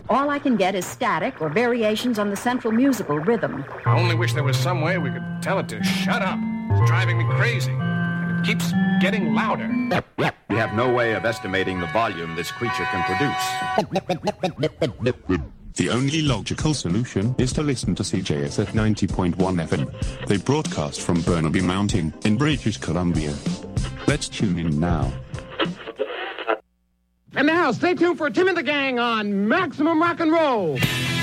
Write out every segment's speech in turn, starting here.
All I can get is static or variations on the central musical rhythm. I only wish there was some way we could tell it to shut up. It's driving me crazy. And it keeps getting louder. We have no way of estimating the volume this creature can produce. The only logical solution is to listen to CJS at 90.1 FM. They broadcast from Burnaby Mountain in British Columbia. Let's tune in now. And now, stay tuned for Tim and the Gang on Maximum Rock and Roll.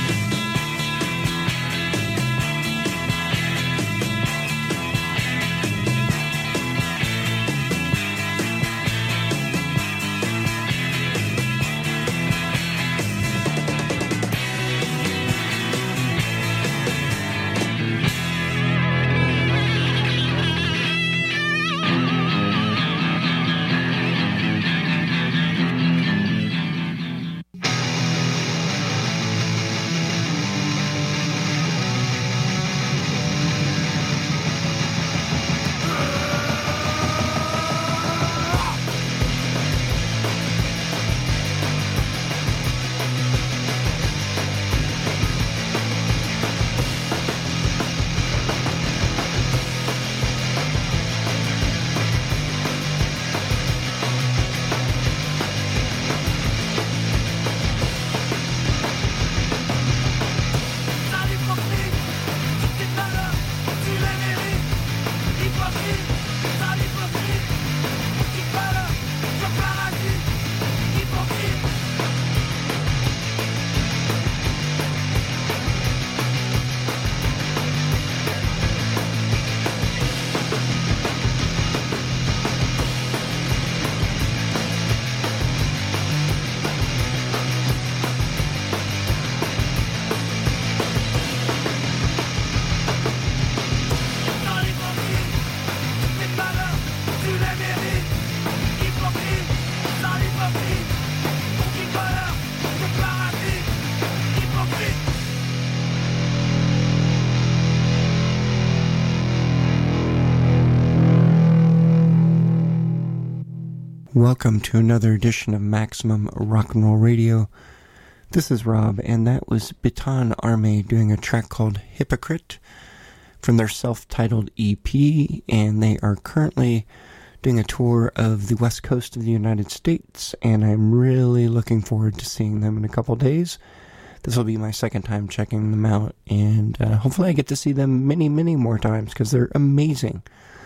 Welcome to another edition of Maximum Rock and Roll Radio. This is Rob, and that was Baton Arme doing a track called Hypocrite from their self-titled EP, and they are currently doing a tour of the west coast of the United States, and I'm really looking forward to seeing them in a couple days. This will be my second time checking them out, and hopefully I get to see them many, many more times, because they're amazing.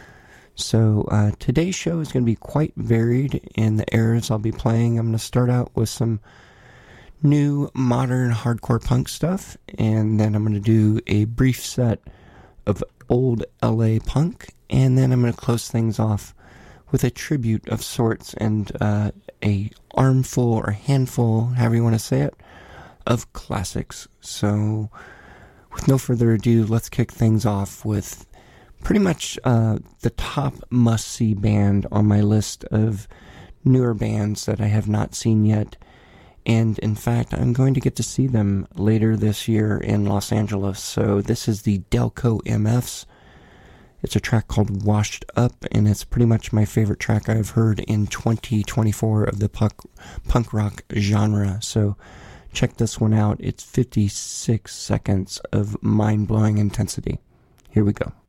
So today's show is going to be quite varied in the eras I'll be playing. I'm going to start out with some new modern hardcore punk stuff, and then I'm going to do a brief set of old LA punk, and then I'm going to close things off with a tribute of sorts and a armful or handful, however you want to say it, of classics. So with no further ado, let's kick things off with pretty much the top must-see band on my list of newer bands that I have not seen yet. And in fact, I'm going to get to see them later this year in Los Angeles. So this is the Delco MFs. It's a track called Washed Up, and it's pretty much my favorite track I've heard in 2024 of the punk rock genre. So check this one out. It's 56 seconds of mind-blowing intensity. Here we go.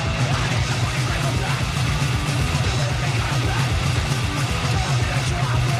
Drop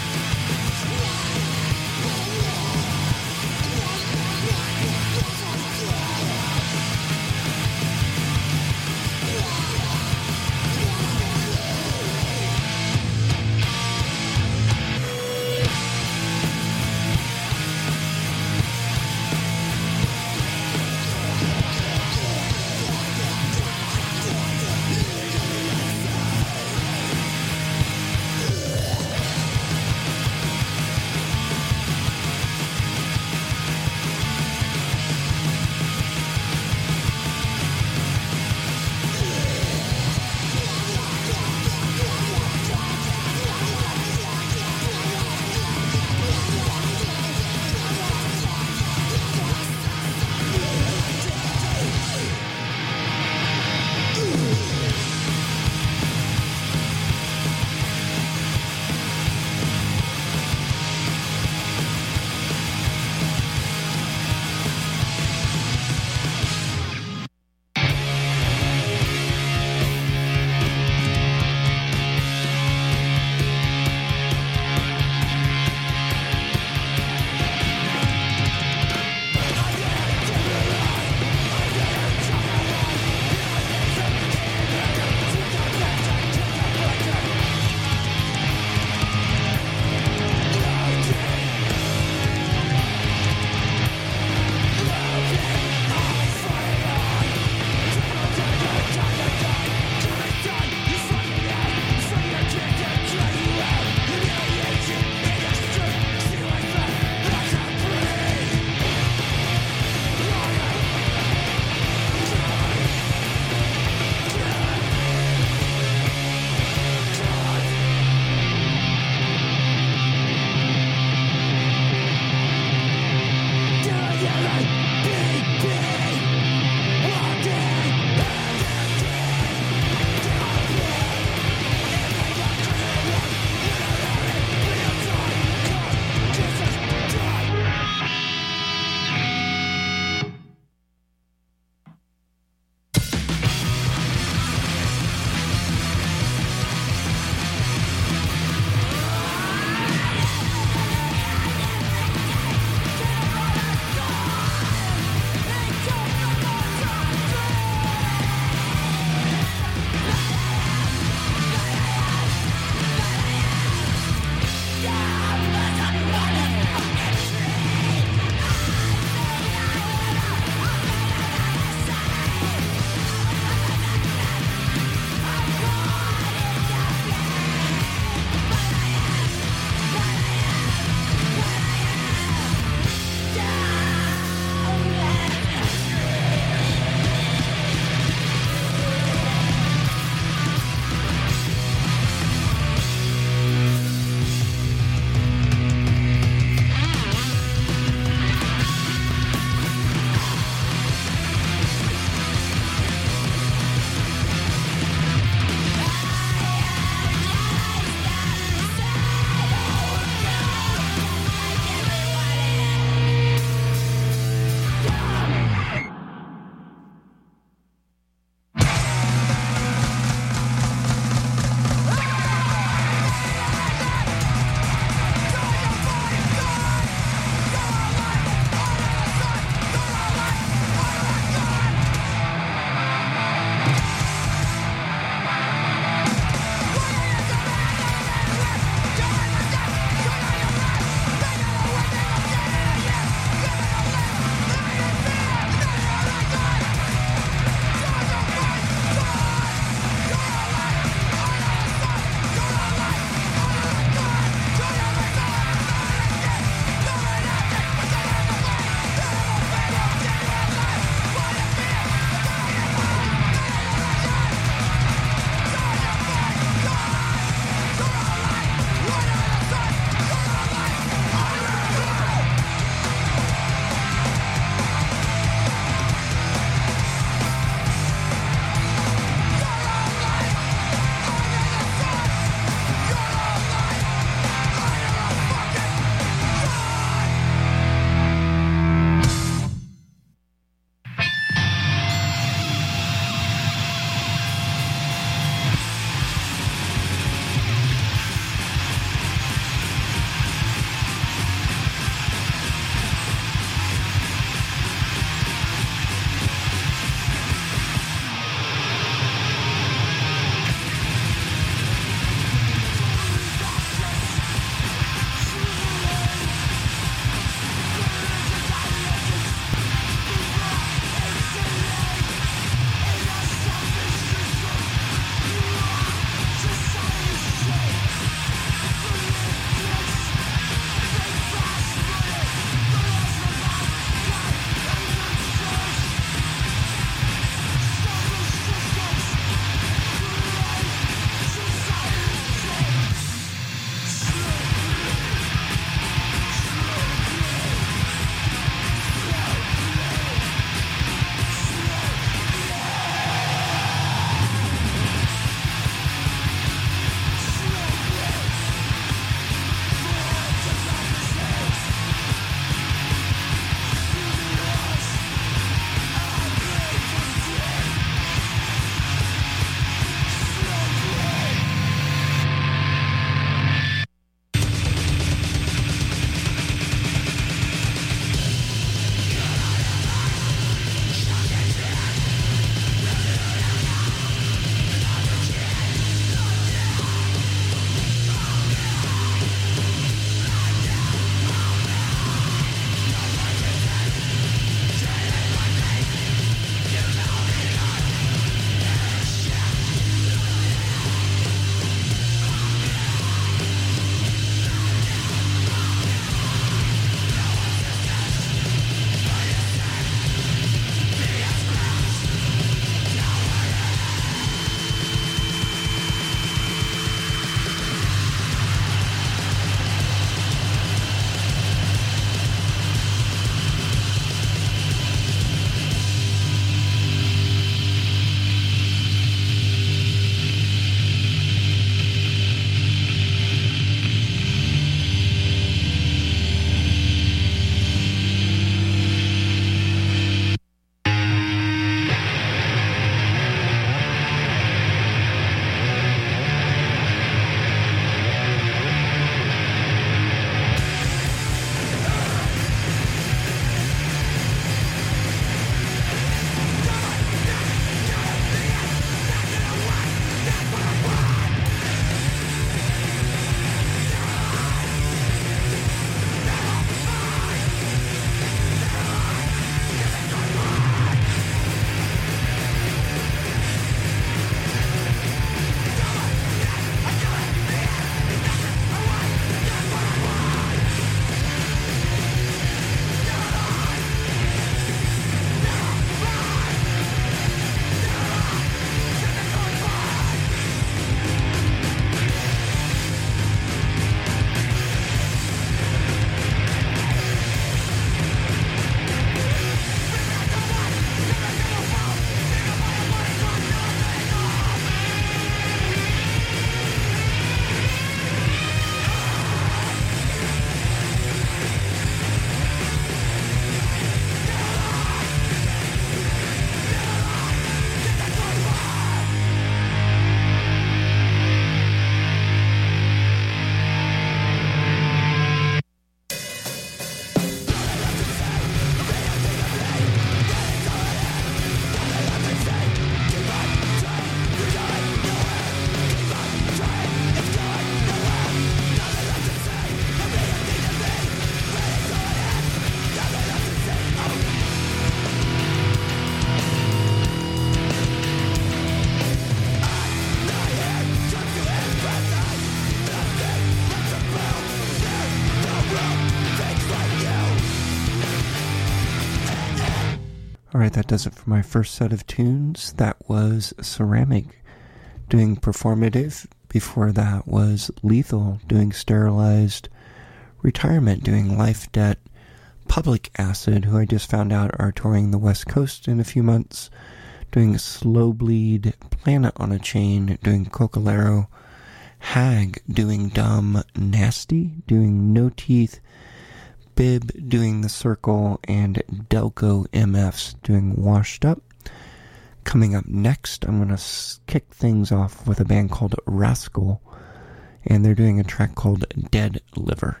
Alright, that does it for my first set of tunes. That was Ceramic doing Performative. Before that was Lethal doing Sterilized. Retirement doing Life Debt. Public Acid, who I just found out are touring the West Coast in a few months, doing Slow Bleed. Planet on a Chain doing Cocalero. Hag doing Dumb. Nasty doing No Teeth. Bib doing The Circle, and Delco MFs doing Washed Up. Coming up next, I'm going to kick things off with a band called Rascal, and they're doing a track called Dead Liver.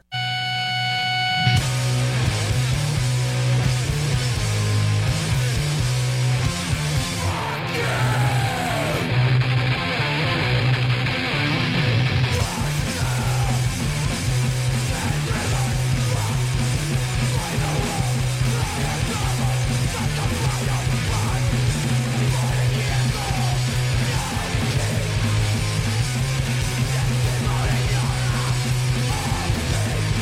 Dead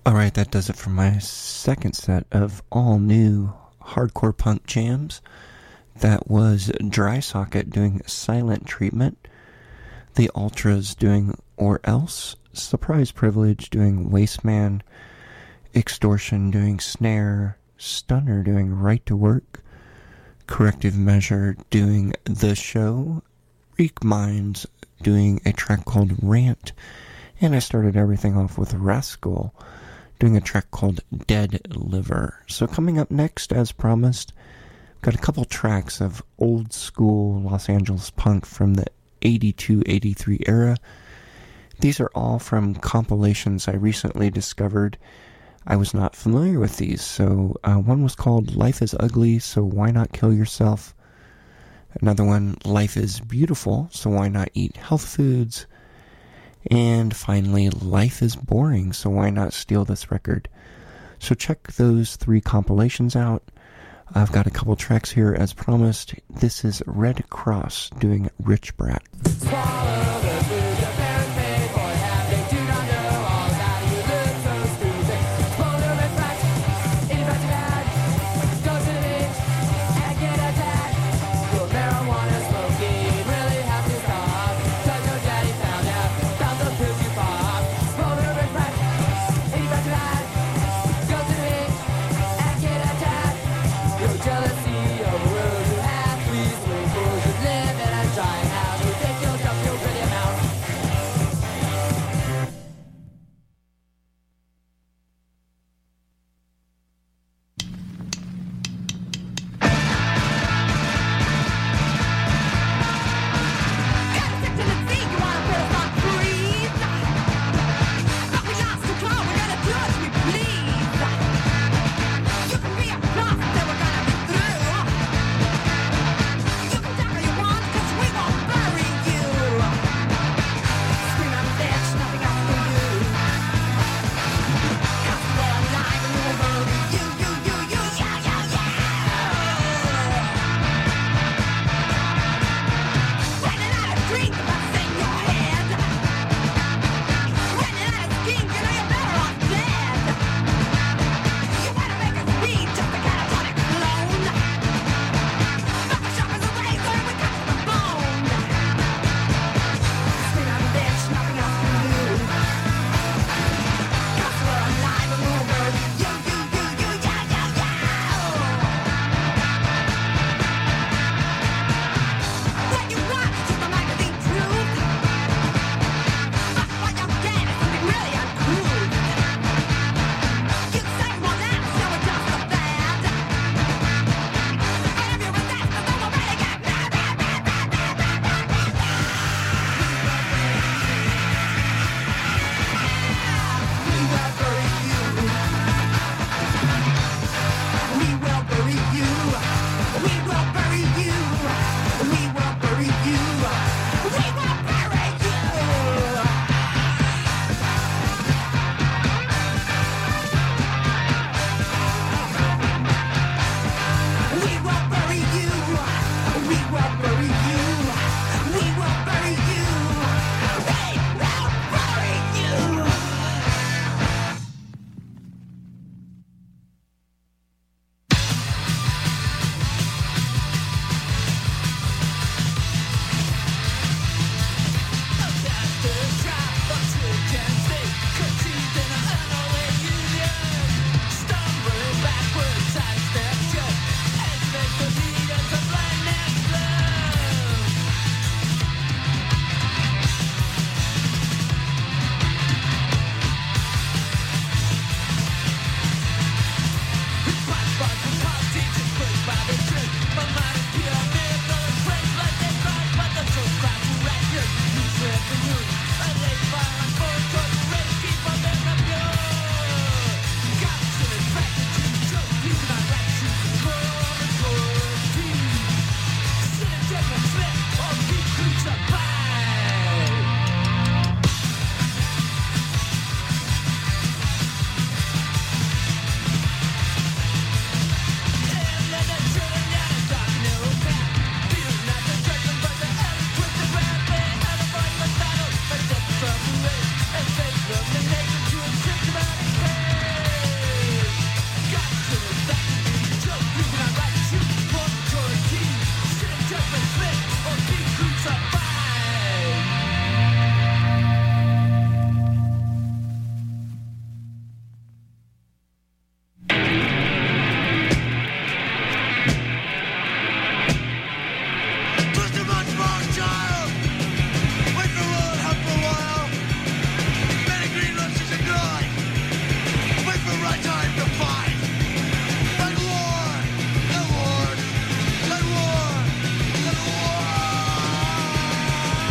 Alright, that does it for my second set of all new hardcore punk jams. That was Dry Socket doing Silent Treatment, The Ultras doing Or Else, Surprise Privilege doing Wasteman, Extortion doing Snare, Stunner doing Right to Work, Corrective Measure doing The Show, Reek Minds doing a track called Rant, and I started everything off with Rascal doing a track called Dead Liver. So coming up next, as promised, got a couple tracks of old school Los Angeles punk from the 82-83 era. These are all from compilations I recently discovered. I was not familiar with these, so one was called Life is Ugly, so why not kill yourself? Another one, Life is Beautiful, so why not eat health foods? And finally, Life is Boring, so why not steal this record? So check those three compilations out. I've got a couple tracks here as promised. This is Red Cross doing Rich Brat.